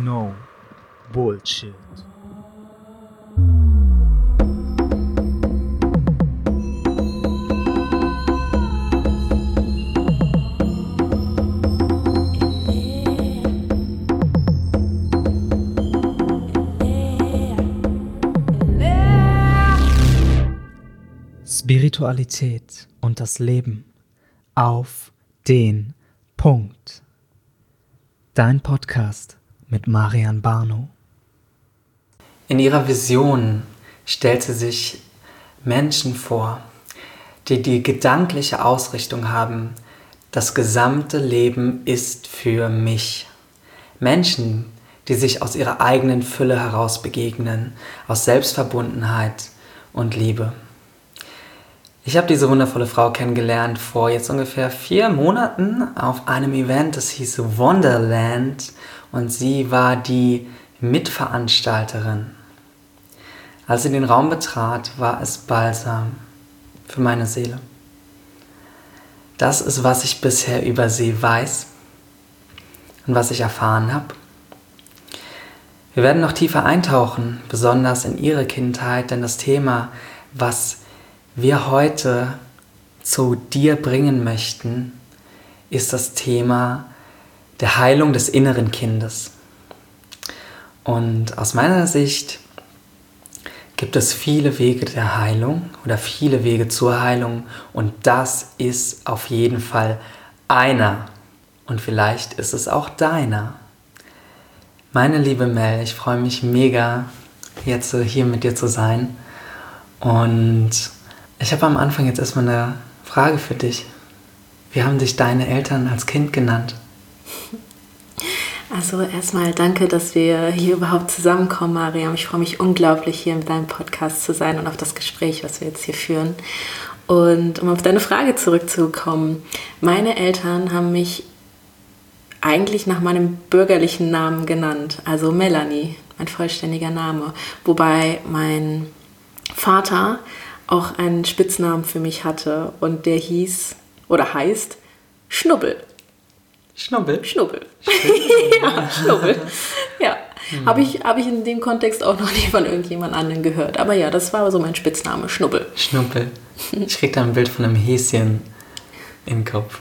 No bullshit. Spiritualität und das Leben auf den Punkt. Dein Podcast mit Marian Barno. In ihrer Vision stellt sie sich Menschen vor, die die gedankliche Ausrichtung haben, das gesamte Leben ist für mich. Menschen, die sich aus ihrer eigenen Fülle heraus begegnen, aus Selbstverbundenheit und Liebe. Ich habe diese wundervolle Frau kennengelernt vor jetzt ungefähr 4 Monaten auf einem Event, das hieß Wonderland, und sie war die Mitveranstalterin. Als sie den Raum betrat, war es Balsam für meine Seele. Das ist, was ich bisher über sie weiß und was ich erfahren habe. Wir werden noch tiefer eintauchen, besonders in ihre Kindheit, denn das Thema, was wir heute zu dir bringen möchten, ist das Thema der Heilung des inneren Kindes. Und aus meiner Sicht gibt es viele Wege der Heilung oder viele Wege zur Heilung, und das ist auf jeden Fall einer, und vielleicht ist es auch deiner. Meine liebe Mel, ich freue mich mega, jetzt hier mit dir zu sein, und ich habe am Anfang jetzt erstmal eine Frage für dich. Wie haben dich deine Eltern als Kind genannt? Also erstmal danke, dass wir hier überhaupt zusammenkommen, Mariam. Ich freue mich unglaublich, hier in deinem Podcast zu sein und auf das Gespräch, was wir jetzt hier führen. Und um auf deine Frage zurückzukommen, meine Eltern haben mich eigentlich nach meinem bürgerlichen Namen genannt, also Melanie, mein vollständiger Name. Wobei mein Vater auch einen Spitznamen für mich hatte, und der hieß oder heißt Schnubbel. Schnubbel? Schnubbel. Ja, Schnubbel. Ja, habe ich in dem Kontext auch noch nie von irgendjemand anderem gehört. Aber ja, das war so mein Spitzname, Schnubbel. Schnubbel. Ich krieg da ein Bild von einem Häschen im Kopf.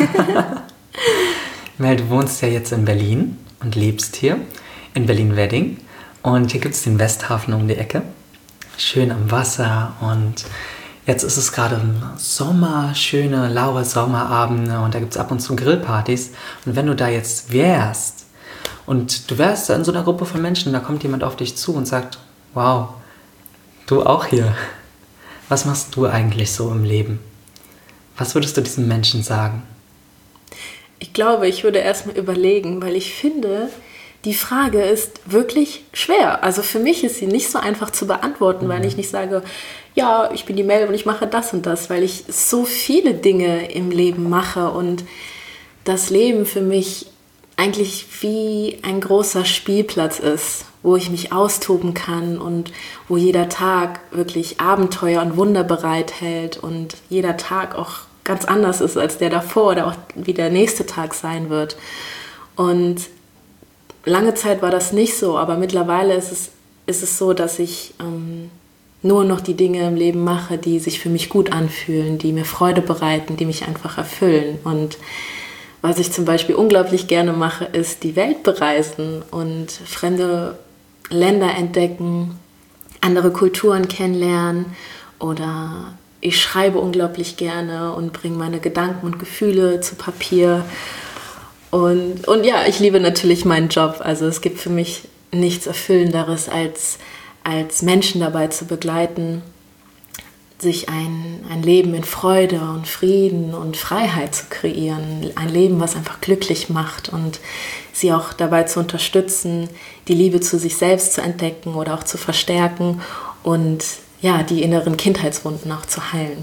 Mel, du wohnst ja jetzt in Berlin und lebst hier, in Berlin-Wedding. Und hier gibt es den Westhafen um die Ecke. Schön am Wasser, und jetzt ist es gerade im Sommer, schöne, laue Sommerabende, und da gibt es ab und zu Grillpartys. Und wenn du da jetzt wärst und du wärst in so einer Gruppe von Menschen, da kommt jemand auf dich zu und sagt, wow, du auch hier. Was machst du eigentlich so im Leben? Was würdest du diesem Menschen sagen? Ich glaube, ich würde erstmal überlegen, weil ich finde, die Frage ist wirklich schwer. Also für mich ist sie nicht so einfach zu beantworten, weil ich nicht sage, ja, ich bin die Mel und ich mache das und das, weil ich so viele Dinge im Leben mache und das Leben für mich eigentlich wie ein großer Spielplatz ist, wo ich mich austoben kann und wo jeder Tag wirklich Abenteuer und Wunder bereithält und jeder Tag auch ganz anders ist als der davor oder auch wie der nächste Tag sein wird. Und lange Zeit war das nicht so, aber mittlerweile ist es so, dass ich nur noch die Dinge im Leben mache, die sich für mich gut anfühlen, die mir Freude bereiten, die mich einfach erfüllen. Und was ich zum Beispiel unglaublich gerne mache, ist die Welt bereisen und fremde Länder entdecken, andere Kulturen kennenlernen, oder ich schreibe unglaublich gerne und bringe meine Gedanken und Gefühle zu Papier. Und ja, ich liebe natürlich meinen Job. Also es gibt für mich nichts Erfüllenderes, als Menschen dabei zu begleiten, sich ein Leben in Freude und Frieden und Freiheit zu kreieren. Ein Leben, was einfach glücklich macht, und sie auch dabei zu unterstützen, die Liebe zu sich selbst zu entdecken oder auch zu verstärken und ja, die inneren Kindheitswunden auch zu heilen.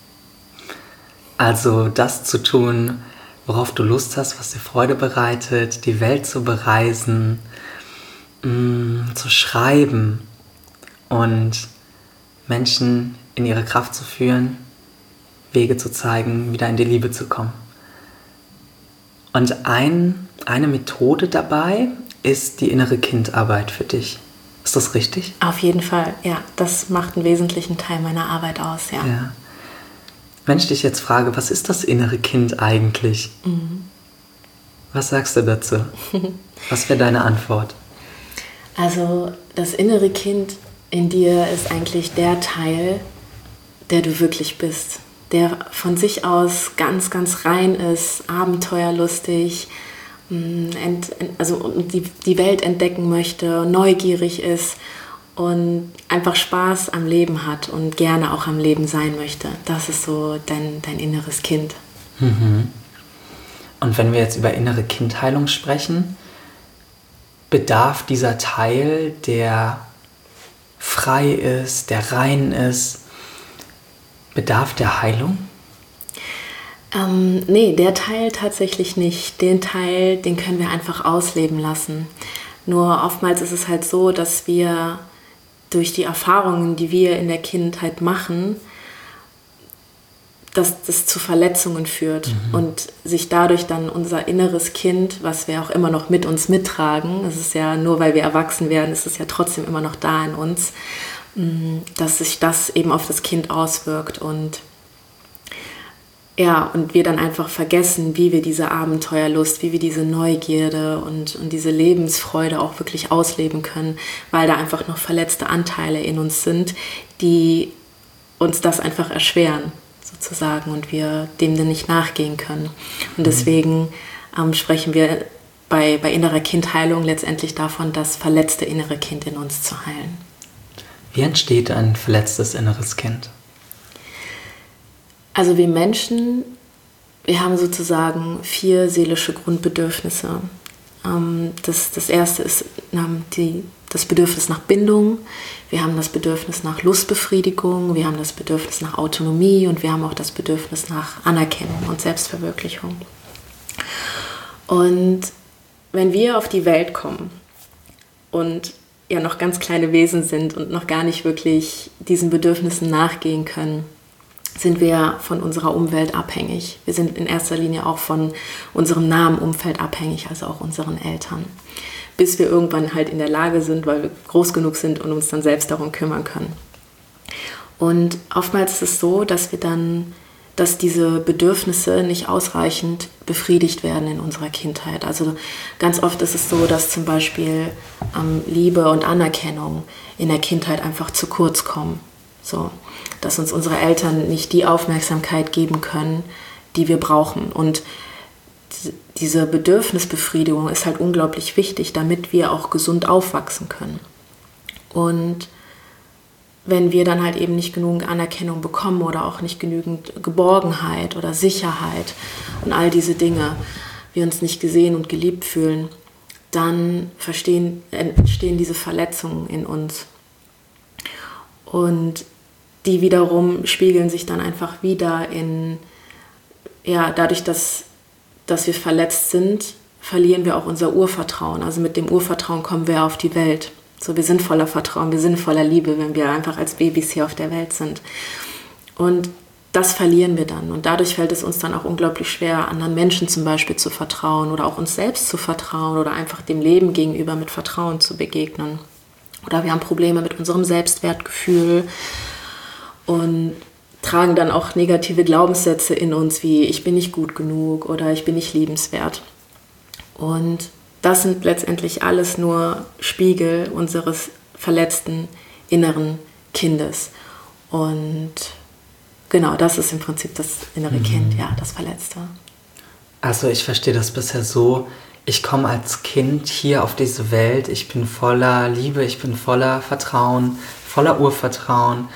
Also das zu tun, worauf du Lust hast, was dir Freude bereitet, die Welt zu bereisen, zu schreiben und Menschen in ihre Kraft zu führen, Wege zu zeigen, wieder in die Liebe zu kommen. Und eine Methode dabei ist die innere Kindarbeit für dich. Ist das richtig? Auf jeden Fall, ja. Das macht einen wesentlichen Teil meiner Arbeit aus, ja. Ja. Wenn ich dich jetzt frage, was ist das innere Kind eigentlich? Was sagst du dazu? Was wäre deine Antwort? Also das innere Kind in dir ist eigentlich der Teil, der du wirklich bist. Der von sich aus ganz, ganz rein ist, abenteuerlustig, also die Welt entdecken möchte, neugierig ist und einfach Spaß am Leben hat und gerne auch am Leben sein möchte. Das ist so dein inneres Kind. Und wenn wir jetzt über innere Kindheilung sprechen, bedarf dieser Teil, der frei ist, der rein ist, bedarf der Heilung? Nee, der Teil tatsächlich nicht. Den Teil, den können wir einfach ausleben lassen. Nur oftmals ist es halt so, dass wir durch die Erfahrungen, die wir in der Kindheit machen, dass das zu Verletzungen führt und sich dadurch dann unser inneres Kind, was wir auch immer noch mit uns mittragen, es ist ja nur, weil wir erwachsen werden, ist es ja trotzdem immer noch da in uns, dass sich das eben auf das Kind auswirkt und ja, und wir dann einfach vergessen, wie wir diese Abenteuerlust, wie wir diese Neugierde und diese Lebensfreude auch wirklich ausleben können, weil da einfach noch verletzte Anteile in uns sind, die uns das einfach erschweren, sozusagen, und wir dem dann nicht nachgehen können. Und deswegen sprechen wir bei innerer Kindheilung letztendlich davon, das verletzte innere Kind in uns zu heilen. Wie entsteht ein verletztes inneres Kind? Also wir Menschen, wir haben sozusagen 4 seelische Grundbedürfnisse. Das erste ist das Bedürfnis nach Bindung, wir haben das Bedürfnis nach Lustbefriedigung, wir haben das Bedürfnis nach Autonomie und wir haben auch das Bedürfnis nach Anerkennung und Selbstverwirklichung. Und wenn wir auf die Welt kommen und ja noch ganz kleine Wesen sind und noch gar nicht wirklich diesen Bedürfnissen nachgehen können, sind wir von unserer Umwelt abhängig. Wir sind in erster Linie auch von unserem nahen Umfeld abhängig, also auch unseren Eltern. Bis wir irgendwann halt in der Lage sind, weil wir groß genug sind und uns dann selbst darum kümmern können. Und oftmals ist es so, dass diese Bedürfnisse nicht ausreichend befriedigt werden in unserer Kindheit. Also ganz oft ist es so, dass zum Beispiel Liebe und Anerkennung in der Kindheit einfach zu kurz kommen. So, dass uns unsere Eltern nicht die Aufmerksamkeit geben können, die wir brauchen. Und diese Bedürfnisbefriedigung ist halt unglaublich wichtig, damit wir auch gesund aufwachsen können. Und wenn wir dann halt eben nicht genügend Anerkennung bekommen oder auch nicht genügend Geborgenheit oder Sicherheit und all diese Dinge, wir uns nicht gesehen und geliebt fühlen, dann entstehen diese Verletzungen in uns. Und die wiederum spiegeln sich dann einfach wieder dadurch, dass wir verletzt sind, verlieren wir auch unser Urvertrauen. Also mit dem Urvertrauen kommen wir auf die Welt. So, wir sind voller Vertrauen, wir sind voller Liebe, wenn wir einfach als Babys hier auf der Welt sind. Und das verlieren wir dann. Und dadurch fällt es uns dann auch unglaublich schwer, anderen Menschen zum Beispiel zu vertrauen oder auch uns selbst zu vertrauen oder einfach dem Leben gegenüber mit Vertrauen zu begegnen. Oder wir haben Probleme mit unserem Selbstwertgefühl und tragen dann auch negative Glaubenssätze in uns, wie ich bin nicht gut genug oder ich bin nicht liebenswert. Und das sind letztendlich alles nur Spiegel unseres verletzten inneren Kindes. Und genau, das ist im Prinzip das innere Kind, ja, das Verletzte. Also ich verstehe das bisher so, ich komme als Kind hier auf diese Welt, ich bin voller Liebe, ich bin voller Vertrauen, voller Urvertrauen.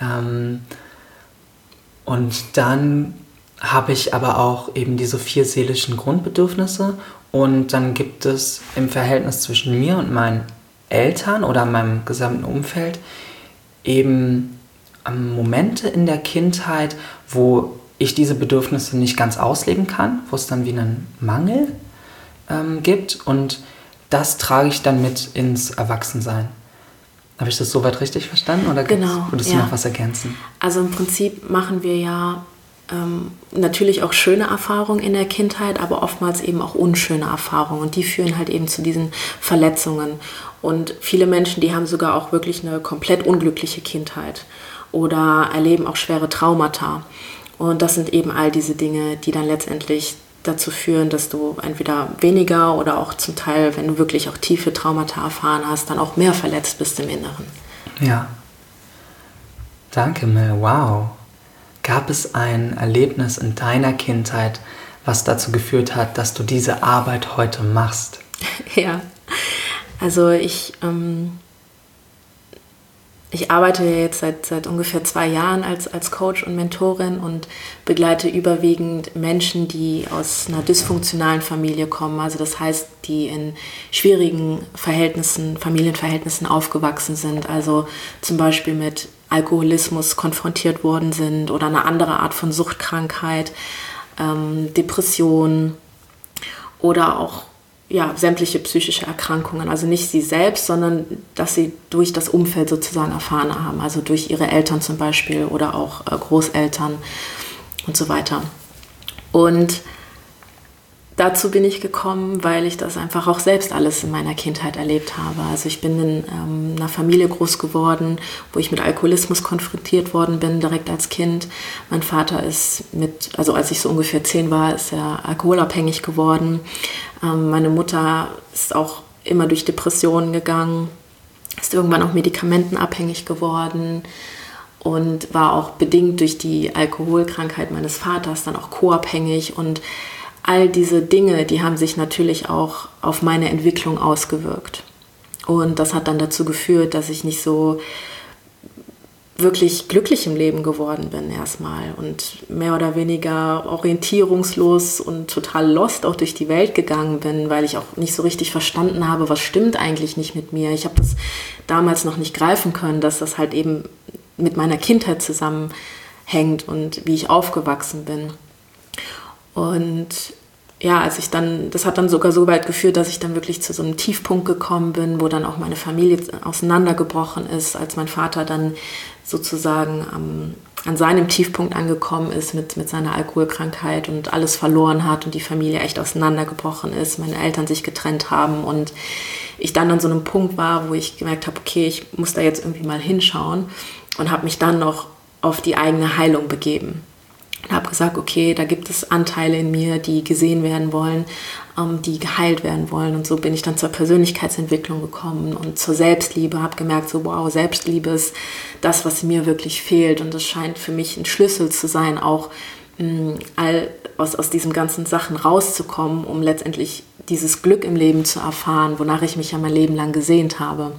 Und dann habe ich aber auch eben diese 4 seelischen Grundbedürfnisse und dann gibt es im Verhältnis zwischen mir und meinen Eltern oder meinem gesamten Umfeld eben Momente in der Kindheit, wo ich diese Bedürfnisse nicht ganz ausleben kann, wo es dann wie einen Mangel gibt und das trage ich dann mit ins Erwachsensein. Habe ich das soweit richtig verstanden oder genau, würdest du noch was ergänzen? Also im Prinzip machen wir ja natürlich auch schöne Erfahrungen in der Kindheit, aber oftmals eben auch unschöne Erfahrungen. Und die führen halt eben zu diesen Verletzungen. Und viele Menschen, die haben sogar auch wirklich eine komplett unglückliche Kindheit oder erleben auch schwere Traumata. Und das sind eben all diese Dinge, die dann letztendlich dazu führen, dass du entweder weniger oder auch zum Teil, wenn du wirklich auch tiefe Traumata erfahren hast, dann auch mehr verletzt bist im Inneren. Ja. Danke, Mel. Wow. Gab es ein Erlebnis in deiner Kindheit, was dazu geführt hat, dass du diese Arbeit heute machst? Ja, also ich arbeite jetzt seit ungefähr 2 Jahren als Coach und Mentorin und begleite überwiegend Menschen, die aus einer dysfunktionalen Familie kommen. Also das heißt, die in schwierigen Familienverhältnissen aufgewachsen sind. Also zum Beispiel mit Alkoholismus konfrontiert worden sind oder eine andere Art von Suchtkrankheit, Depression oder auch sämtliche psychische Erkrankungen. Also nicht sie selbst, sondern dass sie durch das Umfeld sozusagen erfahren haben. Also durch ihre Eltern zum Beispiel oder auch Großeltern und so weiter. Und dazu bin ich gekommen, weil ich das einfach auch selbst alles in meiner Kindheit erlebt habe. Also ich bin in einer Familie groß geworden, wo ich mit Alkoholismus konfrontiert worden bin, direkt als Kind. Mein Vater ist als ich so ungefähr 10 war, ist er alkoholabhängig geworden. Meine Mutter ist auch immer durch Depressionen gegangen, ist irgendwann auch medikamentenabhängig geworden und war auch bedingt durch die Alkoholkrankheit meines Vaters dann auch co-abhängig. Und all diese Dinge, die haben sich natürlich auch auf meine Entwicklung ausgewirkt. Und das hat dann dazu geführt, dass ich nicht so wirklich glücklich im Leben geworden bin erstmal und mehr oder weniger orientierungslos und total lost auch durch die Welt gegangen bin, weil ich auch nicht so richtig verstanden habe, was stimmt eigentlich nicht mit mir. Ich habe das damals noch nicht greifen können, dass das halt eben mit meiner Kindheit zusammenhängt und wie ich aufgewachsen bin. Und ja, das hat dann sogar so weit geführt, dass ich dann wirklich zu so einem Tiefpunkt gekommen bin, wo dann auch meine Familie auseinandergebrochen ist, als mein Vater dann sozusagen an seinem Tiefpunkt angekommen ist mit seiner Alkoholkrankheit und alles verloren hat und die Familie echt auseinandergebrochen ist, meine Eltern sich getrennt haben und ich dann an so einem Punkt war, wo ich gemerkt habe, okay, ich muss da jetzt irgendwie mal hinschauen und habe mich dann noch auf die eigene Heilung begeben. Und habe gesagt, okay, da gibt es Anteile in mir, die gesehen werden wollen, die geheilt werden wollen. Und so bin ich dann zur Persönlichkeitsentwicklung gekommen und zur Selbstliebe. Habe gemerkt, so wow, Selbstliebe ist das, was mir wirklich fehlt. Und das scheint für mich ein Schlüssel zu sein, auch aus diesen ganzen Sachen rauszukommen, um letztendlich dieses Glück im Leben zu erfahren, wonach ich mich ja mein Leben lang gesehnt habe.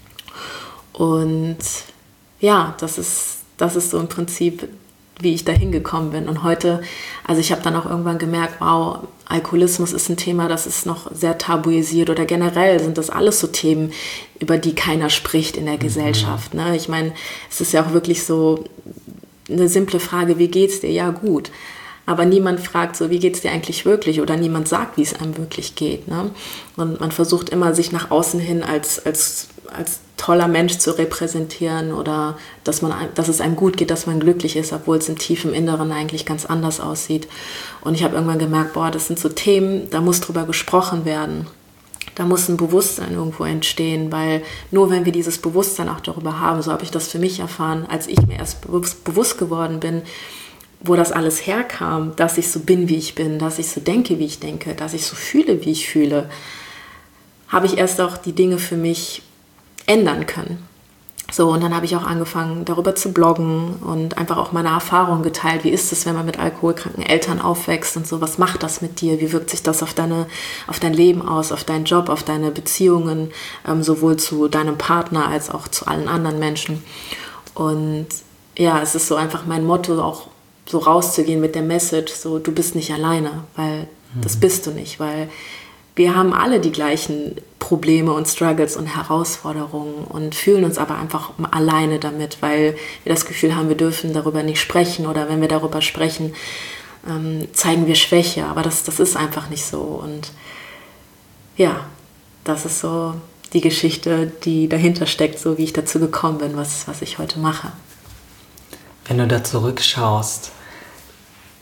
Und ja, das ist so im Prinzip, wie ich da hingekommen bin. Und heute, also ich habe dann auch irgendwann gemerkt, wow, Alkoholismus ist ein Thema, das ist noch sehr tabuisiert oder generell sind das alles so Themen, über die keiner spricht in der Gesellschaft. Ne? Ich meine, es ist ja auch wirklich so eine simple Frage, wie geht's dir? Ja, gut. Aber niemand fragt so, wie geht's dir eigentlich wirklich? Oder niemand sagt, wie es einem wirklich geht. Ne? Und man versucht immer, sich nach außen hin als toller Mensch zu repräsentieren oder dass es einem gut geht, dass man glücklich ist, obwohl es im tiefen Inneren eigentlich ganz anders aussieht. Und ich habe irgendwann gemerkt, das sind so Themen, da muss drüber gesprochen werden. Da muss ein Bewusstsein irgendwo entstehen, weil nur wenn wir dieses Bewusstsein auch darüber haben, so habe ich das für mich erfahren, als ich mir erst bewusst geworden bin, wo das alles herkam, dass ich so bin, wie ich bin, dass ich so denke, wie ich denke, dass ich so fühle, wie ich fühle, habe ich erst auch die Dinge für mich ändern können. So, und dann habe ich auch angefangen, darüber zu bloggen und einfach auch meine Erfahrungen geteilt. Wie ist es, wenn man mit alkoholkranken Eltern aufwächst und so? Was macht das mit dir? Wie wirkt sich das auf dein Leben aus, auf deinen Job, auf deine Beziehungen, sowohl zu deinem Partner als auch zu allen anderen Menschen? Und ja, es ist so einfach mein Motto, auch so rauszugehen mit der Message, so, du bist nicht alleine, weil das bist du nicht, weil wir haben alle die gleichen Probleme und Struggles und Herausforderungen und fühlen uns aber einfach alleine damit, weil wir das Gefühl haben, wir dürfen darüber nicht sprechen oder wenn wir darüber sprechen, zeigen wir Schwäche. Aber das ist einfach nicht so. Und ja, das ist so die Geschichte, die dahinter steckt, so wie ich dazu gekommen bin, was ich heute mache. Wenn du da zurückschaust,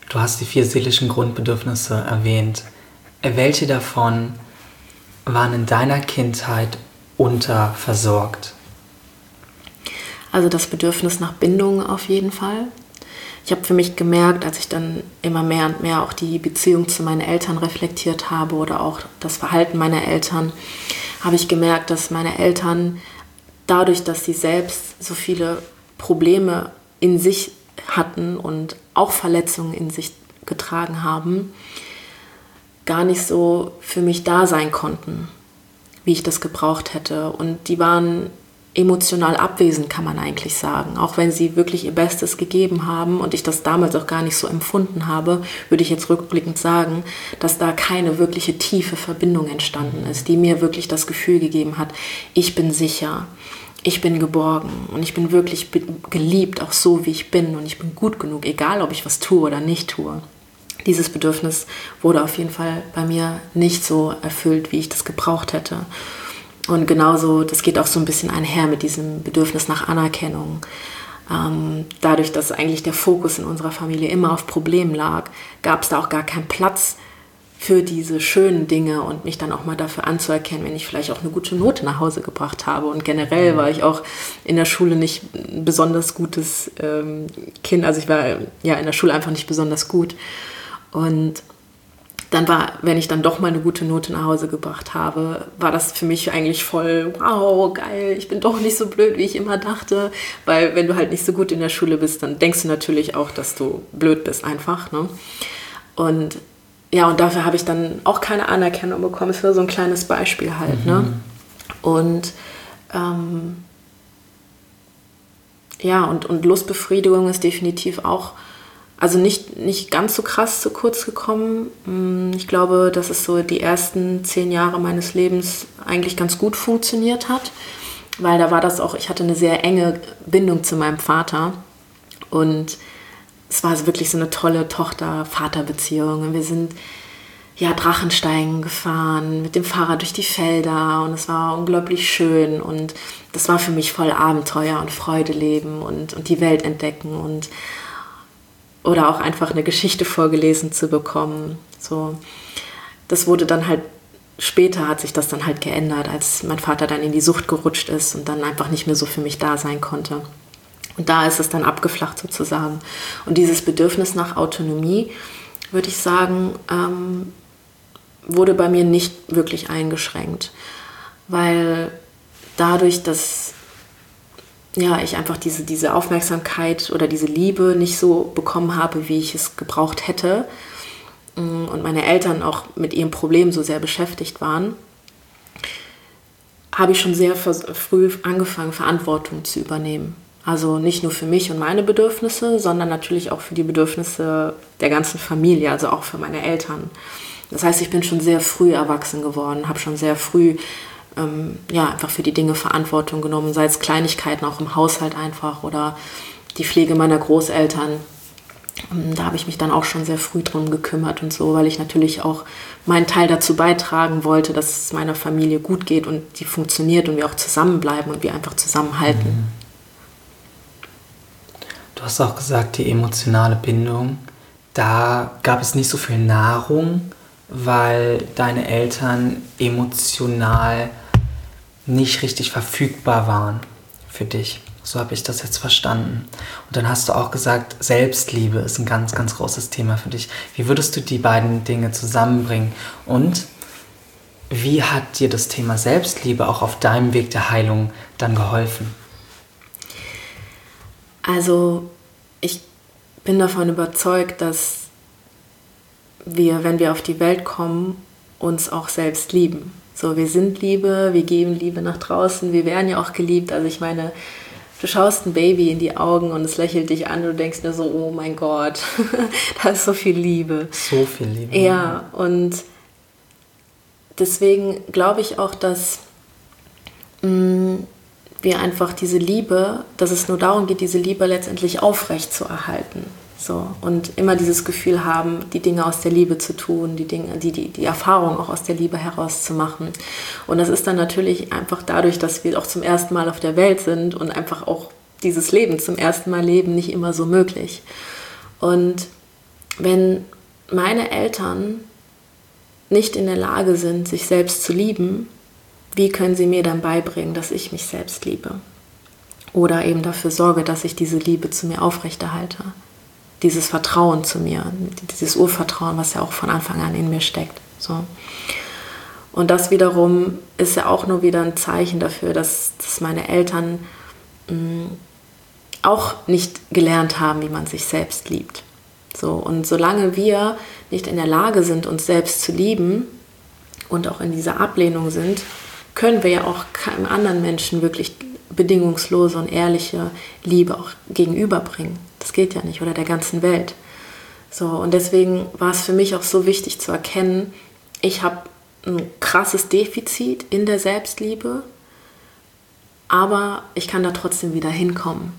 Du hast die 4 seelischen Grundbedürfnisse erwähnt. Welche davon waren in deiner Kindheit unterversorgt? Also das Bedürfnis nach Bindung auf jeden Fall. Ich habe für mich gemerkt, als ich dann immer mehr und mehr auch die Beziehung zu meinen Eltern reflektiert habe oder auch das Verhalten meiner Eltern, habe ich gemerkt, dass meine Eltern dadurch, dass sie selbst so viele Probleme in sich hatten und auch Verletzungen in sich getragen haben, gar nicht so für mich da sein konnten, wie ich das gebraucht hätte. Und die waren emotional abwesend, kann man eigentlich sagen. Auch wenn sie wirklich ihr Bestes gegeben haben und ich das damals auch gar nicht so empfunden habe, würde ich jetzt rückblickend sagen, dass da keine wirkliche tiefe Verbindung entstanden ist, die mir wirklich das Gefühl gegeben hat, ich bin sicher, ich bin geborgen und ich bin wirklich geliebt, auch so wie ich bin und ich bin gut genug, egal ob ich was tue oder nicht tue. Dieses Bedürfnis wurde auf jeden Fall bei mir nicht so erfüllt, wie ich das gebraucht hätte. Und genauso, das geht auch so ein bisschen einher mit diesem Bedürfnis nach Anerkennung. Dadurch, dass eigentlich der Fokus in unserer Familie immer auf Problemen lag, gab es da auch gar keinen Platz für diese schönen Dinge und mich dann auch mal dafür anzuerkennen, wenn ich vielleicht auch eine gute Note nach Hause gebracht habe. Und generell war ich auch in der Schule nicht ein besonders gutes Kind. Also ich war ja in der Schule einfach nicht besonders gut. Und dann war, wenn ich dann doch mal eine gute Note nach Hause gebracht habe, war das für mich eigentlich voll, wow, geil, ich bin doch nicht so blöd, wie ich immer dachte. Weil wenn du halt nicht so gut in der Schule bist, dann denkst du natürlich auch, dass du blöd bist einfach. Ne? Und ja, und dafür habe ich dann auch keine Anerkennung bekommen. Es war so ein kleines Beispiel halt. Ne? Und ja, und Lustbefriedigung ist definitiv auch, also nicht ganz so krass zu kurz gekommen. Ich glaube, dass es so die ersten 10 Jahre meines Lebens eigentlich ganz gut funktioniert hat, weil da war das auch, ich hatte eine sehr enge Bindung zu meinem Vater und es war wirklich so eine tolle Tochter-Vater-Beziehung. Und wir sind ja Drachensteigen gefahren, mit dem Fahrrad durch die Felder und es war unglaublich schön und das war für mich voll Abenteuer und Freude leben und die Welt entdecken und oder auch einfach eine Geschichte vorgelesen zu bekommen. So, das wurde dann halt, später hat sich das dann halt geändert, als mein Vater dann in die Sucht gerutscht ist und dann einfach nicht mehr so für mich da sein konnte. Und da ist es dann abgeflacht sozusagen. Und dieses Bedürfnis nach Autonomie, würde ich sagen, wurde bei mir nicht wirklich eingeschränkt. Weil dadurch, dass ja, ich einfach diese Aufmerksamkeit oder diese Liebe nicht so bekommen habe, wie ich es gebraucht hätte und meine Eltern auch mit ihrem Problem so sehr beschäftigt waren, habe ich schon sehr früh angefangen, Verantwortung zu übernehmen. Also nicht nur für mich und meine Bedürfnisse, sondern natürlich auch für die Bedürfnisse der ganzen Familie, also auch für meine Eltern. Das heißt, ich bin schon sehr früh erwachsen geworden, habe schon sehr früh einfach für die Dinge Verantwortung genommen, sei es Kleinigkeiten auch im Haushalt einfach oder die Pflege meiner Großeltern. Da habe ich mich dann auch schon sehr früh drum gekümmert und so, weil ich natürlich auch meinen Teil dazu beitragen wollte, dass es meiner Familie gut geht und die funktioniert und wir auch zusammenbleiben und wir einfach zusammenhalten. Du hast auch gesagt, die emotionale Bindung, da gab es nicht so viel Nahrung, weil deine Eltern emotional nicht richtig verfügbar waren für dich. So habe ich das jetzt verstanden. Und dann hast du auch gesagt, Selbstliebe ist ein ganz, ganz großes Thema für dich. Wie würdest du die beiden Dinge zusammenbringen? Und wie hat dir das Thema Selbstliebe auch auf deinem Weg der Heilung dann geholfen? Also ich bin davon überzeugt, dass wir, wenn wir auf die Welt kommen, uns auch selbst lieben. So, wir sind Liebe, wir geben Liebe nach draußen, wir werden ja auch geliebt. Also ich meine, du schaust ein Baby in die Augen und es lächelt dich an und du denkst dir so, oh mein Gott, da ist so viel Liebe. So viel Liebe. Ja, und deswegen glaube ich auch, dass wir einfach diese Liebe, dass es nur darum geht, diese Liebe letztendlich aufrecht zu erhalten. So, und immer dieses Gefühl haben, die Dinge aus der Liebe zu tun, die Erfahrung auch aus der Liebe herauszumachen. Und das ist dann natürlich einfach dadurch, dass wir auch zum ersten Mal auf der Welt sind und einfach auch dieses Leben zum ersten Mal leben, nicht immer so möglich. Und wenn meine Eltern nicht in der Lage sind, sich selbst zu lieben, wie können sie mir dann beibringen, dass ich mich selbst liebe? Oder eben dafür sorge, dass ich diese Liebe zu mir aufrechterhalte. Dieses Vertrauen zu mir, dieses Urvertrauen, was ja auch von Anfang an in mir steckt. So. Und das wiederum ist ja auch nur wieder ein Zeichen dafür, dass meine Eltern auch nicht gelernt haben, wie man sich selbst liebt. So, und solange wir nicht in der Lage sind, uns selbst zu lieben und auch in dieser Ablehnung sind, können wir ja auch keinem anderen Menschen wirklich bedingungslose und ehrliche Liebe auch gegenüberbringen. Das geht ja nicht, oder der ganzen Welt. So, und deswegen war es für mich auch so wichtig zu erkennen, ich habe ein krasses Defizit in der Selbstliebe, aber ich kann da trotzdem wieder hinkommen.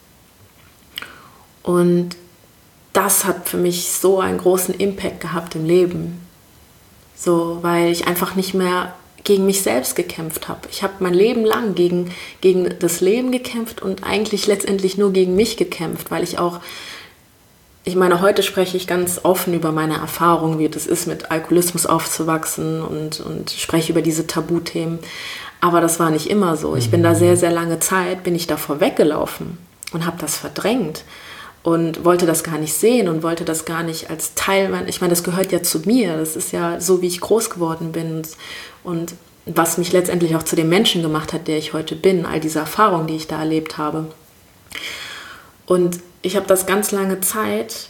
Und das hat für mich so einen großen Impact gehabt im Leben. So, weil ich einfach nicht mehr gegen mich selbst gekämpft habe. Ich habe mein Leben lang gegen das Leben gekämpft und eigentlich letztendlich nur gegen mich gekämpft, weil ich meine, heute spreche ich ganz offen über meine Erfahrungen, wie das ist, mit Alkoholismus aufzuwachsen und spreche über diese Tabuthemen. Aber das war nicht immer so. Ich bin da sehr, sehr lange Zeit, bin ich davor weggelaufen und habe das verdrängt. Und wollte das gar nicht sehen und wollte das gar nicht als Teil, ich meine, das gehört ja zu mir, das ist ja so, wie ich groß geworden bin und was mich letztendlich auch zu dem Menschen gemacht hat, der ich heute bin, all diese Erfahrungen, die ich da erlebt habe. Und ich habe das ganz lange Zeit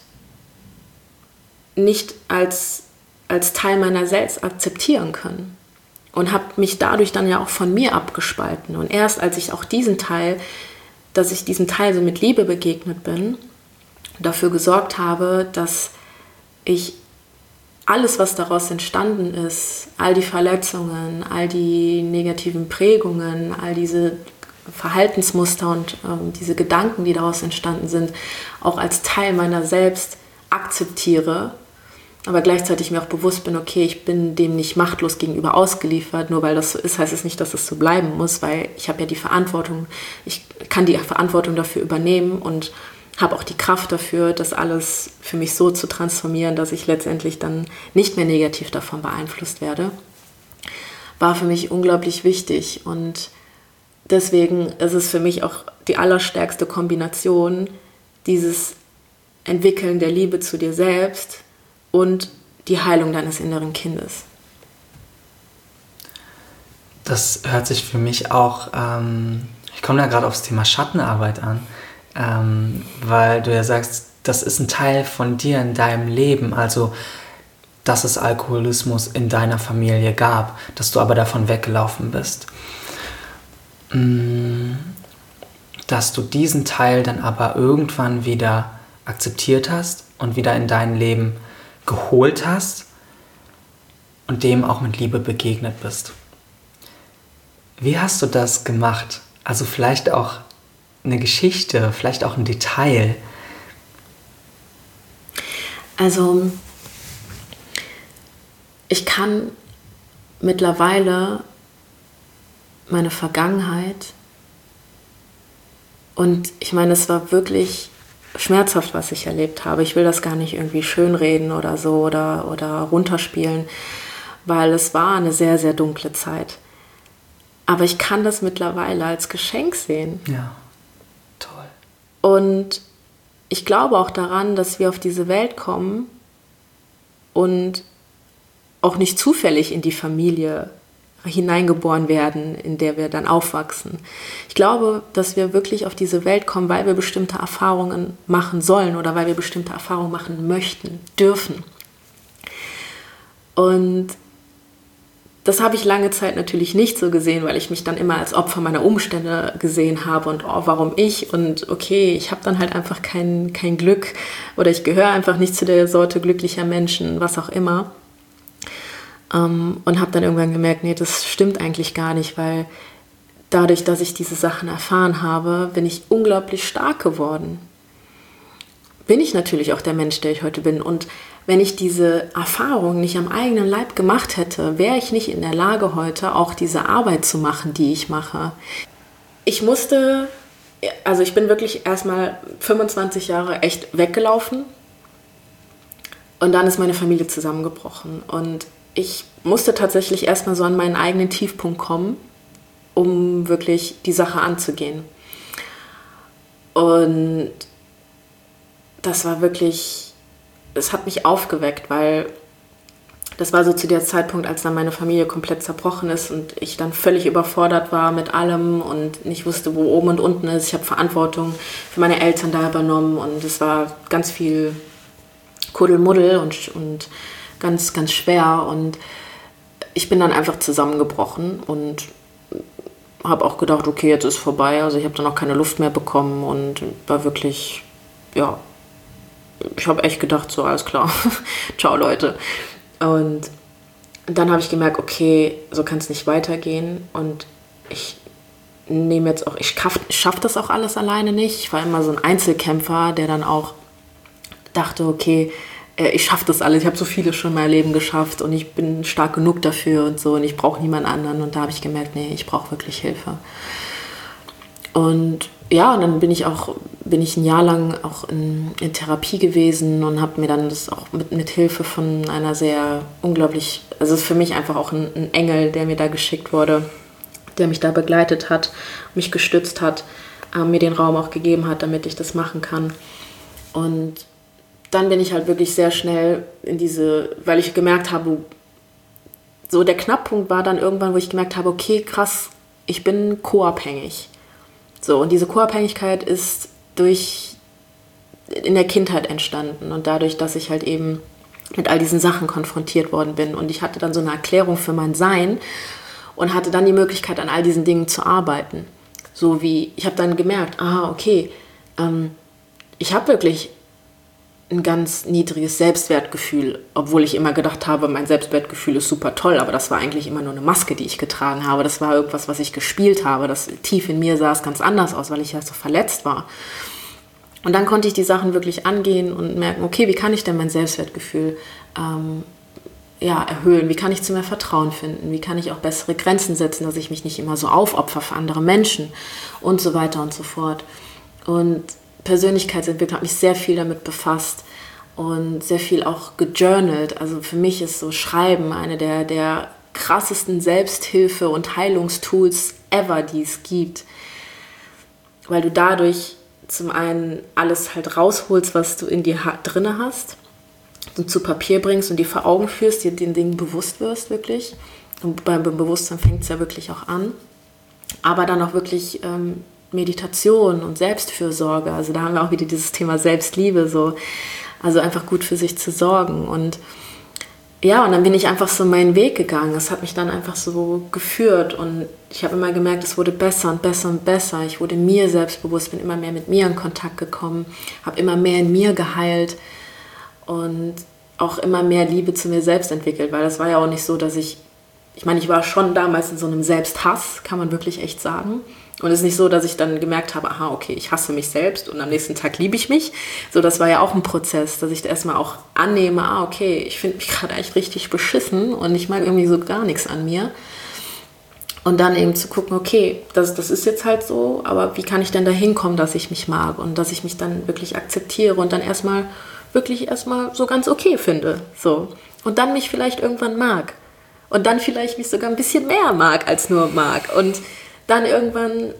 nicht als Teil meiner selbst akzeptieren können und habe mich dadurch dann ja auch von mir abgespalten. Und erst als ich auch diesem Teil so mit Liebe begegnet bin, dafür gesorgt habe, dass ich alles, was daraus entstanden ist, all die Verletzungen, all die negativen Prägungen, all diese Verhaltensmuster und diese Gedanken, die daraus entstanden sind, auch als Teil meiner selbst akzeptiere, aber gleichzeitig mir auch bewusst bin, okay, ich bin dem nicht machtlos gegenüber ausgeliefert, nur weil das so ist, heißt es nicht, dass es so bleiben muss, weil ich habe ja die Verantwortung, ich kann die Verantwortung dafür übernehmen und habe auch die Kraft dafür, das alles für mich so zu transformieren, dass ich letztendlich dann nicht mehr negativ davon beeinflusst werde, war für mich unglaublich wichtig. Und deswegen ist es für mich auch die allerstärkste Kombination, dieses Entwickeln der Liebe zu dir selbst und die Heilung deines inneren Kindes. Das hört sich für mich auch, ich komme da gerade aufs Thema Schattenarbeit an, weil du ja sagst, das ist ein Teil von dir in deinem Leben, also dass es Alkoholismus in deiner Familie gab, dass du aber davon weggelaufen bist. Dass du diesen Teil dann aber irgendwann wieder akzeptiert hast und wieder in dein Leben geholt hast und dem auch mit Liebe begegnet bist. Wie hast du das gemacht? Also vielleicht auch eine Geschichte, vielleicht auch ein Detail. Also ich kann mittlerweile meine Vergangenheit, und ich meine, es war wirklich schmerzhaft, was ich erlebt habe. Ich will das gar nicht irgendwie schönreden oder so oder runterspielen, weil es war eine sehr, sehr dunkle Zeit. Aber ich kann das mittlerweile als Geschenk sehen. Ja, toll. Und ich glaube auch daran, dass wir auf diese Welt kommen und auch nicht zufällig in die Familie hineingeboren werden, in der wir dann aufwachsen. Ich glaube, dass wir wirklich auf diese Welt kommen, weil wir bestimmte Erfahrungen machen sollen oder weil wir bestimmte Erfahrungen machen möchten, dürfen. Und das habe ich lange Zeit natürlich nicht so gesehen, weil ich mich dann immer als Opfer meiner Umstände gesehen habe und oh, warum ich? Und okay, ich habe dann halt einfach kein Glück oder ich gehöre einfach nicht zu der Sorte glücklicher Menschen, was auch immer. Und habe dann irgendwann gemerkt, nee, das stimmt eigentlich gar nicht, weil dadurch, dass ich diese Sachen erfahren habe, bin ich unglaublich stark geworden. Bin ich natürlich auch der Mensch, der ich heute bin. Und wenn ich diese Erfahrung nicht am eigenen Leib gemacht hätte, wäre ich nicht in der Lage, heute auch diese Arbeit zu machen, die ich mache. Ich bin wirklich erstmal 25 Jahre echt weggelaufen. Und dann ist meine Familie zusammengebrochen. Und ich musste tatsächlich erstmal so an meinen eigenen Tiefpunkt kommen, um wirklich die Sache anzugehen. Und das war wirklich, es hat mich aufgeweckt, weil das war so zu der Zeitpunkt, als dann meine Familie komplett zerbrochen ist und ich dann völlig überfordert war mit allem und nicht wusste, wo oben und unten ist. Ich habe Verantwortung für meine Eltern da übernommen und es war ganz viel Kuddelmuddel und ganz, ganz schwer. Und ich bin dann einfach zusammengebrochen und habe auch gedacht, okay, jetzt ist vorbei. Also ich habe dann auch keine Luft mehr bekommen und war wirklich, ja, ich habe echt gedacht, so alles klar, ciao Leute. Und dann habe ich gemerkt, okay, so kann es nicht weitergehen und ich nehme jetzt auch, ich schaff das auch alles alleine nicht. Ich war immer so ein Einzelkämpfer, der dann auch dachte, okay, ich schaffe das alles, ich habe so vieles schon in meinem Leben geschafft und ich bin stark genug dafür und so und ich brauche niemand anderen. Und da habe ich gemerkt, nee, ich brauche wirklich Hilfe. Und ja, und dann bin ich ein Jahr lang auch in Therapie gewesen und habe mir dann das auch mit Hilfe von einer sehr unglaublich, also es ist für mich einfach auch ein Engel, der mir da geschickt wurde, der mich da begleitet hat, mich gestützt hat, mir den Raum auch gegeben hat, damit ich das machen kann. Und dann bin ich halt wirklich sehr schnell weil ich gemerkt habe, so der Knackpunkt war dann irgendwann, wo ich gemerkt habe, okay, krass, ich bin co-abhängig. So, und diese Co-Abhängigkeit ist in der Kindheit entstanden und dadurch, dass ich halt eben mit all diesen Sachen konfrontiert worden bin. Und ich hatte dann so eine Erklärung für mein Sein und hatte dann die Möglichkeit, an all diesen Dingen zu arbeiten. So wie, ich habe dann gemerkt, okay, ich habe wirklich ein ganz niedriges Selbstwertgefühl, obwohl ich immer gedacht habe, mein Selbstwertgefühl ist super toll, aber das war eigentlich immer nur eine Maske, die ich getragen habe. Das war irgendwas, was ich gespielt habe. Das tief in mir sah es ganz anders aus, weil ich ja so verletzt war. Und dann konnte ich die Sachen wirklich angehen und merken, okay, wie kann ich denn mein Selbstwertgefühl erhöhen? Wie kann ich zu mehr Vertrauen finden? Wie kann ich auch bessere Grenzen setzen, dass ich mich nicht immer so aufopfer für andere Menschen und so weiter und so fort. Und Persönlichkeitsentwicklung hat mich sehr viel damit befasst und sehr viel auch gejournalt. Also für mich ist so Schreiben eine der krassesten Selbsthilfe- und Heilungstools ever, die es gibt. Weil du dadurch zum einen alles halt rausholst, was du in dir drinne hast und zu Papier bringst und dir vor Augen führst, dir den Dingen bewusst wirst wirklich. Und beim Bewusstsein fängt es ja wirklich auch an. Aber dann auch wirklich Meditation und Selbstfürsorge, also da haben wir auch wieder dieses Thema Selbstliebe, so, also einfach gut für sich zu sorgen. Und ja, und dann bin ich einfach so meinen Weg gegangen. Es hat mich dann einfach so geführt und ich habe immer gemerkt, es wurde besser und besser und besser. Ich wurde mir selbstbewusst, bin immer mehr mit mir in Kontakt gekommen, habe immer mehr in mir geheilt und auch immer mehr Liebe zu mir selbst entwickelt, weil das war ja auch nicht so, dass ich war schon damals in so einem Selbsthass, kann man wirklich echt sagen. Und es ist nicht so, dass ich dann gemerkt habe, okay, ich hasse mich selbst und am nächsten Tag liebe ich mich. So, das war ja auch ein Prozess, dass ich erstmal auch annehme, okay, ich finde mich gerade echt richtig beschissen und ich mag irgendwie so gar nichts an mir. Und dann eben zu gucken, okay, das ist jetzt halt so, aber wie kann ich denn da hinkommen, dass ich mich mag und dass ich mich dann wirklich akzeptiere und dann erstmal so ganz okay finde. So. Und dann mich vielleicht irgendwann mag. Und dann vielleicht mich sogar ein bisschen mehr mag als nur mag. Und dann irgendwann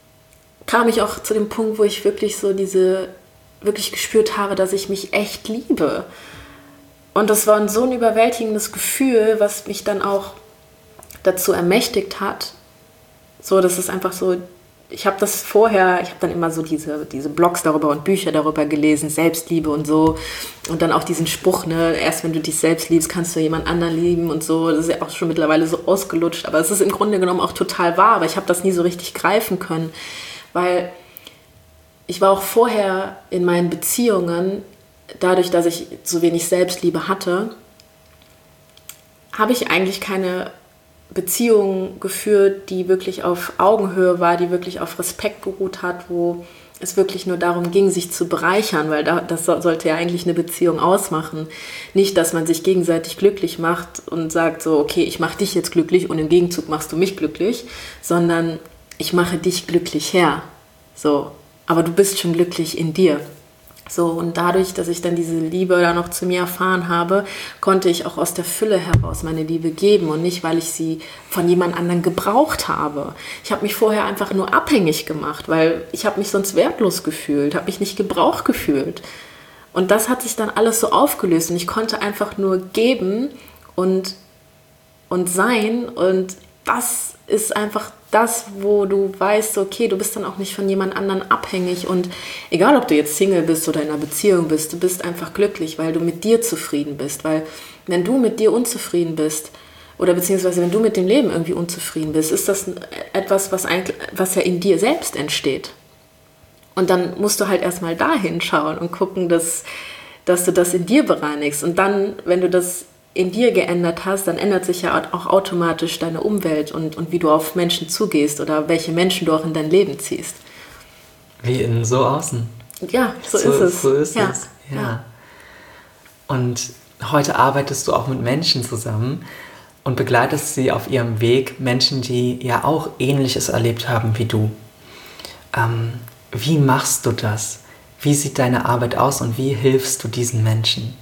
kam ich auch zu dem Punkt, wo ich wirklich wirklich gespürt habe, dass ich mich echt liebe. Und das war so ein überwältigendes Gefühl, was mich dann auch dazu ermächtigt hat. So, das ist einfach so, ich habe dann immer so diese Blogs darüber und Bücher darüber gelesen, Selbstliebe und so. Und dann auch diesen Spruch, ne, erst wenn du dich selbst liebst, kannst du jemand anderen lieben und so. Das ist ja auch schon mittlerweile so ausgelutscht. Aber es ist im Grunde genommen auch total wahr. Aber ich habe das nie so richtig greifen können. Weil ich war auch vorher in meinen Beziehungen, dadurch, dass ich so wenig Selbstliebe hatte, habe ich eigentlich keine Beziehung geführt, die wirklich auf Augenhöhe war, die wirklich auf Respekt beruht hat, wo es wirklich nur darum ging, sich zu bereichern, weil das sollte ja eigentlich eine Beziehung ausmachen. Nicht, dass man sich gegenseitig glücklich macht und sagt so, okay, ich mache dich jetzt glücklich und im Gegenzug machst du mich glücklich, sondern ich mache dich glücklich her. So, aber du bist schon glücklich in dir. So, und dadurch, dass ich dann diese Liebe da noch zu mir erfahren habe, konnte ich auch aus der Fülle heraus meine Liebe geben und nicht, weil ich sie von jemand anderem gebraucht habe. Ich habe mich vorher einfach nur abhängig gemacht, weil ich habe mich sonst wertlos gefühlt, habe mich nicht gebraucht gefühlt. Und das hat sich dann alles so aufgelöst und ich konnte einfach nur geben und sein, und das ist einfach das, wo du weißt, okay, du bist dann auch nicht von jemand anderem abhängig, und egal, ob du jetzt Single bist oder in einer Beziehung bist, du bist einfach glücklich, weil du mit dir zufrieden bist, weil wenn du mit dir unzufrieden bist oder beziehungsweise wenn du mit dem Leben irgendwie unzufrieden bist, ist das etwas, was ja in dir selbst entsteht. Und dann musst du halt erstmal da hinschauen und gucken, dass du das in dir bereinigst. Und dann, wenn du das in dir geändert hast, dann ändert sich ja auch automatisch deine Umwelt und wie du auf Menschen zugehst oder welche Menschen du auch in dein Leben ziehst. Wie innen, so außen. Ja, so ist es. So ist ja. es, ja. Und heute arbeitest du auch mit Menschen zusammen und begleitest sie auf ihrem Weg, Menschen, die ja auch Ähnliches erlebt haben wie du. Wie machst du das? Wie sieht deine Arbeit aus und wie hilfst du diesen Menschen?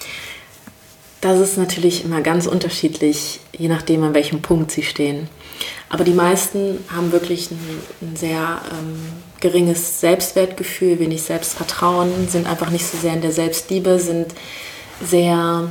Das ist natürlich immer ganz unterschiedlich, je nachdem, an welchem Punkt sie stehen. Aber die meisten haben wirklich ein sehr geringes Selbstwertgefühl, wenig Selbstvertrauen, sind einfach nicht so sehr in der Selbstliebe, sind sehr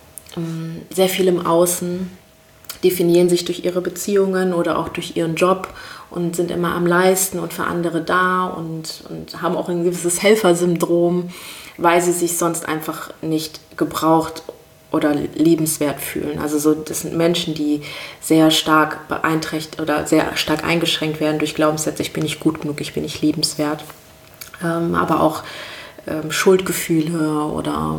viel im Außen, definieren sich durch ihre Beziehungen oder auch durch ihren Job und sind immer am Leisten und für andere da und haben auch ein gewisses Helfersyndrom, weil sie sich sonst einfach nicht gebraucht oder liebenswert fühlen. Also so, das sind Menschen, die sehr stark beeinträchtigt oder sehr stark eingeschränkt werden durch Glaubenssätze, ich bin nicht gut genug, ich bin nicht liebenswert. Aber auch Schuldgefühle oder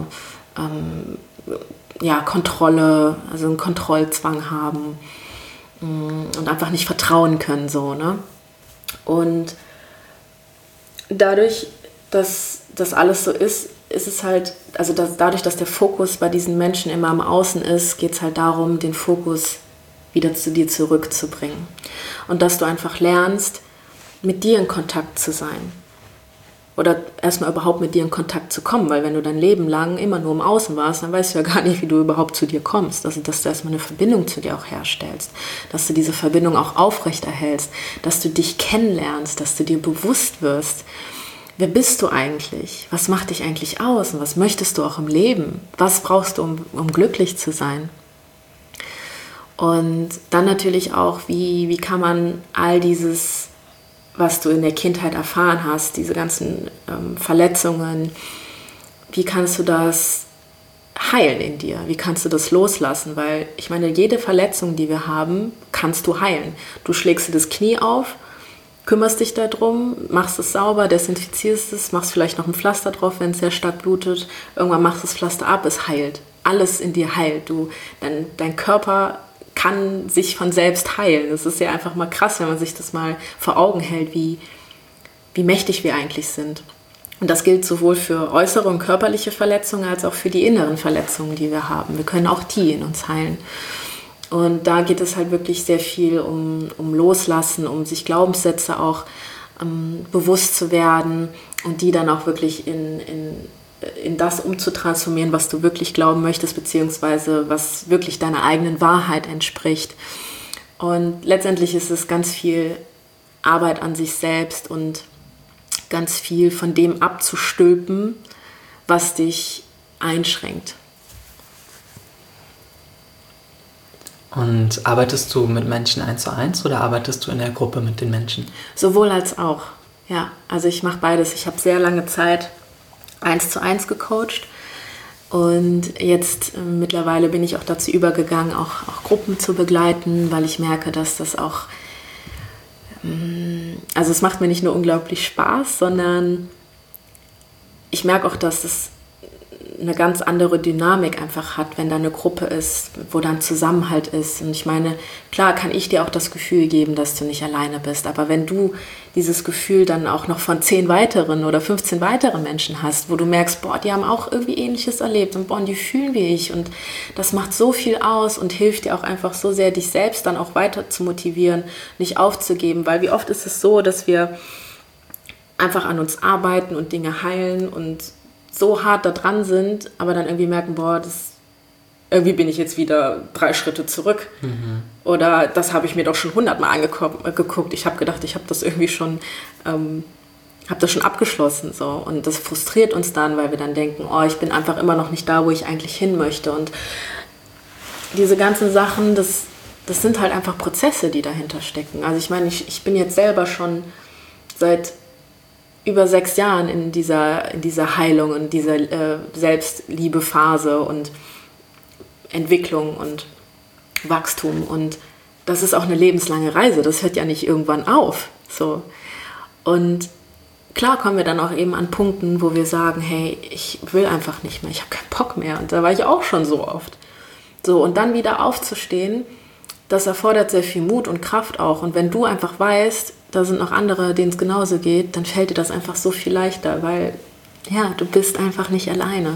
Kontrolle, also einen Kontrollzwang haben und einfach nicht vertrauen können. So, ne? Und dadurch, dass das alles so ist es halt, also dadurch, dass der Fokus bei diesen Menschen immer im Außen ist, geht es halt darum, den Fokus wieder zu dir zurückzubringen. Und dass du einfach lernst, mit dir in Kontakt zu sein. Oder erstmal überhaupt mit dir in Kontakt zu kommen, weil wenn du dein Leben lang immer nur im Außen warst, dann weißt du ja gar nicht, wie du überhaupt zu dir kommst. Also, dass du erstmal eine Verbindung zu dir auch herstellst, dass du diese Verbindung auch aufrechterhältst, dass du dich kennenlernst, dass du dir bewusst wirst, wer bist du eigentlich? Was macht dich eigentlich aus? Und was möchtest du auch im Leben? Was brauchst du, um glücklich zu sein? Und dann natürlich auch, wie kann man all dieses, was du in der Kindheit erfahren hast, diese ganzen Verletzungen, wie kannst du das heilen in dir? Wie kannst du das loslassen? Weil ich meine, jede Verletzung, die wir haben, kannst du heilen. Du schlägst dir das Knie auf, kümmerst dich darum, machst es sauber, desinfizierst es, machst vielleicht noch ein Pflaster drauf, wenn es sehr stark blutet. Irgendwann machst du das Pflaster ab, es heilt. Alles in dir heilt. Dein Körper kann sich von selbst heilen. Das ist ja einfach mal krass, wenn man sich das mal vor Augen hält, wie mächtig wir eigentlich sind. Und das gilt sowohl für äußere und körperliche Verletzungen als auch für die inneren Verletzungen, die wir haben. Wir können auch die in uns heilen. Und da geht es halt wirklich sehr viel um Loslassen, um sich Glaubenssätze auch bewusst zu werden und die dann auch wirklich in das umzutransformieren, was du wirklich glauben möchtest, beziehungsweise was wirklich deiner eigenen Wahrheit entspricht. Und letztendlich ist es ganz viel Arbeit an sich selbst und ganz viel von dem abzustülpen, was dich einschränkt. Und arbeitest du mit Menschen 1:1 oder arbeitest du in der Gruppe mit den Menschen? Sowohl als auch, ja. Also ich mache beides. Ich habe sehr lange Zeit 1:1 gecoacht und jetzt mittlerweile bin ich auch dazu übergegangen, auch Gruppen zu begleiten, weil ich merke, dass das auch, also es macht mir nicht nur unglaublich Spaß, sondern ich merke auch, dass es eine ganz andere Dynamik einfach hat, wenn da eine Gruppe ist, wo dann Zusammenhalt ist. Und ich meine, klar kann ich dir auch das Gefühl geben, dass du nicht alleine bist, aber wenn du dieses Gefühl dann auch noch von 10 weiteren oder 15 weiteren Menschen hast, wo du merkst, boah, die haben auch irgendwie Ähnliches erlebt und boah, die fühlen wie ich und das macht so viel aus und hilft dir auch einfach so sehr, dich selbst dann auch weiter zu motivieren, nicht aufzugeben, weil wie oft ist es so, dass wir einfach an uns arbeiten und Dinge heilen und so hart da dran sind, aber dann irgendwie merken, boah, irgendwie bin ich jetzt wieder 3 Schritte zurück. Oder das habe ich mir doch schon 100-mal angeguckt. Ich habe gedacht, ich habe das irgendwie schon, habe das schon abgeschlossen. So. Und das frustriert uns dann, weil wir dann denken, oh, ich bin einfach immer noch nicht da, wo ich eigentlich hin möchte. Und diese ganzen Sachen, das sind halt einfach Prozesse, die dahinter stecken. Also ich meine, ich bin jetzt selber schon seit über 6 Jahren in dieser Heilung und dieser Selbstliebephase und Entwicklung und Wachstum. Und das ist auch eine lebenslange Reise. Das hört ja nicht irgendwann auf. So. Und klar kommen wir dann auch eben an Punkten, wo wir sagen, hey, ich will einfach nicht mehr, ich habe keinen Bock mehr. Und da war ich auch schon so oft. So, und dann wieder aufzustehen, das erfordert sehr viel Mut und Kraft auch. Und wenn du einfach weißt, da sind noch andere, denen es genauso geht, dann fällt dir das einfach so viel leichter, weil, ja, du bist einfach nicht alleine.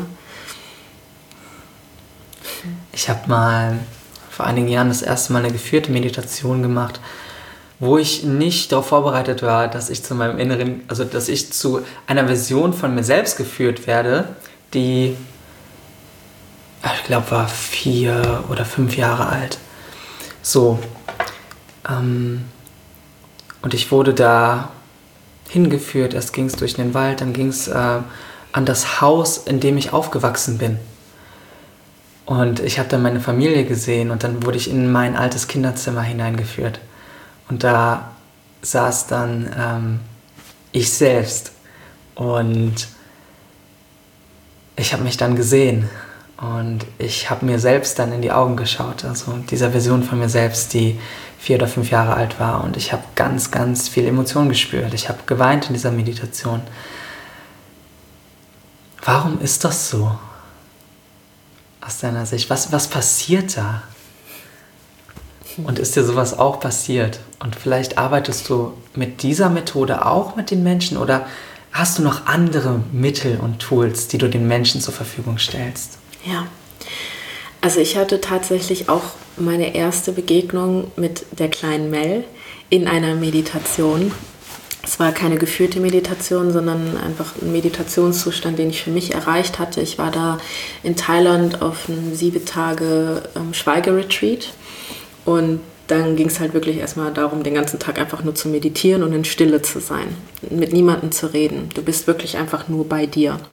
Ich habe mal vor einigen Jahren das erste Mal eine geführte Meditation gemacht, wo ich nicht darauf vorbereitet war, dass ich zu meinem Inneren, also dass ich zu einer Version von mir selbst geführt werde, die, ich glaube, war 4 oder 5 Jahre alt. So. Und ich wurde da hingeführt. Erst ging es durch den Wald, dann ging es an das Haus, in dem ich aufgewachsen bin. Und ich habe dann meine Familie gesehen und dann wurde ich in mein altes Kinderzimmer hineingeführt. Und da saß dann ich selbst. Und ich habe mich dann gesehen. Und ich habe mir selbst dann in die Augen geschaut. Also dieser Version von mir selbst, die 4 oder 5 Jahre alt war. Und ich habe ganz, ganz viel Emotionen gespürt. Ich habe geweint in dieser Meditation. Warum ist das so? Aus deiner Sicht, was passiert da? Und ist dir sowas auch passiert? Und vielleicht arbeitest du mit dieser Methode auch mit den Menschen oder hast du noch andere Mittel und Tools, die du den Menschen zur Verfügung stellst? Ja, also ich hatte tatsächlich auch meine erste Begegnung mit der kleinen Mel in einer Meditation. Es war keine geführte Meditation, sondern einfach ein Meditationszustand, den ich für mich erreicht hatte. Ich war da in Thailand auf einem 7 Tage Schweigeretreat und dann ging es halt wirklich erstmal darum, den ganzen Tag einfach nur zu meditieren und in Stille zu sein, mit niemandem zu reden. Du bist wirklich einfach nur bei dir.